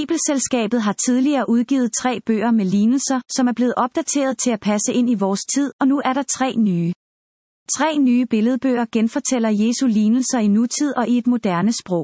Bibelselskabet har tidligere udgivet 3 bøger med lignelser, som er blevet opdateret til at passe ind i vores tid, og nu er der 3 nye. 3 nye billedbøger genfortæller Jesu lignelser i nutid og i et moderne sprog.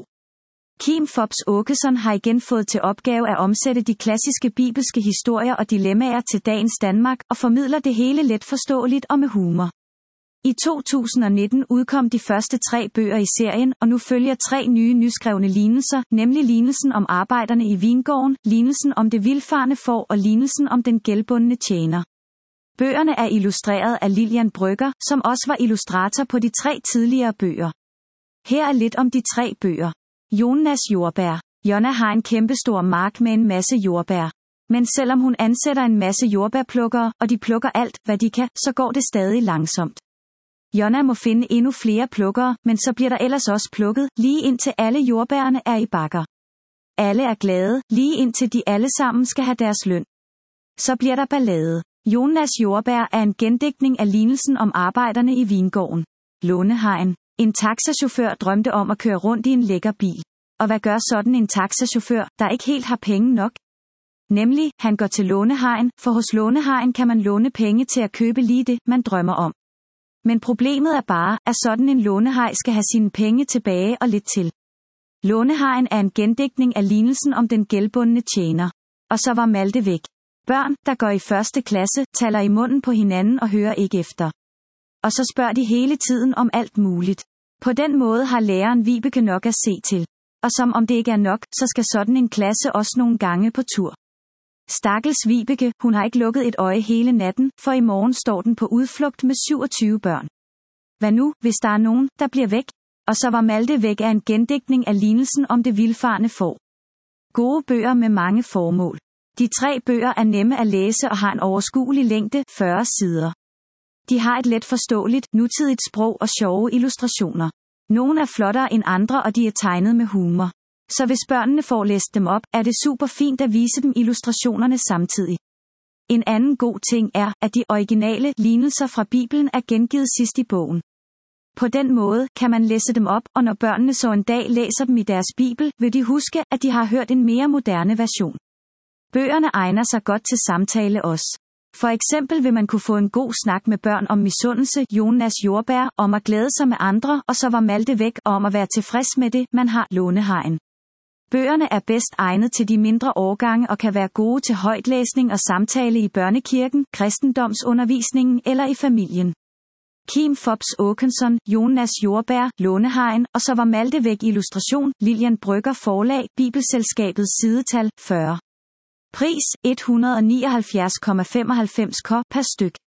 Kim Fupz Aakeson har igen fået til opgave at omsætte de klassiske bibelske historier og dilemmaer til dagens Danmark og formidler det hele let forståeligt og med humor. I 2019 udkom de første 3 bøger i serien, og nu følger 3 nye nyskrevne lignelser, nemlig lignelsen om arbejderne i vingården, lignelsen om det vildfarne får og lignelsen om den gældbundne tjener. Bøgerne er illustreret af Lilian Brøgger, som også var illustrator på de 3 tidligere bøger. Her er lidt om de 3 bøger. Jonas jordbær. Jonna har en kæmpestor mark med en masse jordbær. Men selvom hun ansætter en masse jordbærplukkere, og de plukker alt, hvad de kan, så går det stadig langsomt. Jonna må finde endnu flere plukkere, men så bliver der ellers også plukket, lige indtil alle jordbærene er i bakker. Alle er glade, lige indtil de alle sammen skal have deres løn. Så bliver der ballade. Jonas jordbær er en gendigtning af lignelsen om arbejderne i vingården. Lånehajen. En taxachauffør drømte om at køre rundt i en lækker bil. Og hvad gør sådan en taxachauffør, der ikke helt har penge nok? Nemlig, han går til lånehajen, for hos lånehajen kan man låne penge til at købe lige det, man drømmer om. Men problemet er bare, at sådan en lånehaj skal have sine penge tilbage og lidt til. Lånehajen er en gendigtning af lignelsen om den gældbundne tjener. Og så var Malte væk. Børn, der går i 1. klasse, taler i munden på hinanden og hører ikke efter. Og så spørger de hele tiden om alt muligt. På den måde har læreren Vibeke nok at se til. Og som om det ikke er nok, så skal sådan en klasse også nogle gange på tur. Stakkels Vibeke, hun har ikke lukket et øje hele natten, for i morgen står den på udflugt med 27 børn. Hvad nu, hvis der er nogen, der bliver væk? Og så var Malte væk af en gendigtning af lignelsen om det vildfarne får. Gode bøger med mange formål. De 3 bøger er nemme at læse og har en overskuelig længde, 40 sider. De har et let forståeligt, nutidigt sprog og sjove illustrationer. Nogle er flottere end andre, og de er tegnet med humor. Så hvis børnene får læst dem op, er det super fint at vise dem illustrationerne samtidig. En anden god ting er, at de originale lignelser fra Bibelen er gengivet sidst i bogen. På den måde kan man læse dem op, og når børnene så en dag læser dem i deres bibel, vil de huske, at de har hørt en mere moderne version. Bøgerne egner sig godt til samtale også. For eksempel vil man kunne få en god snak med børn om misundelse, Jonas jordbær, om at glæde sig med andre, og så var Malte væk, og om at være tilfreds med det, man har, lånehajen. Bøgerne er bedst egnet til de mindre årgange og kan være gode til højtlæsning og samtale i børnekirken, kristendomsundervisningen eller i familien. Kim Fupz Aakeson, Jonas jordbær, lånehajen, og så var Malte væk illustration, Lilian Brøgger forlag, Bibelselskabets sidetal, 40. Pris, 179,95 kr. per styk.